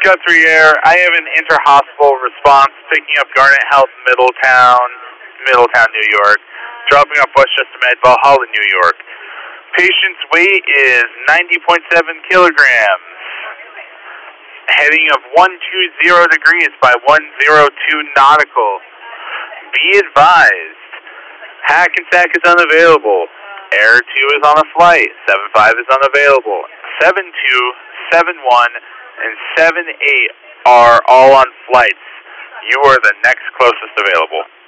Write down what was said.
Guthrie Air. I have an inter-hospital response picking up Garnet Health, Middletown, New York. Dropping off Westchester Med, Valhalla, New York. Patient's weight is 90.7 kilograms. Heading of 120 degrees by 102 nautical. Be advised, Hackensack is unavailable. Air 2 is on a flight. 75 is unavailable. 72, 71, and 78 are all on flights. You are the next closest available.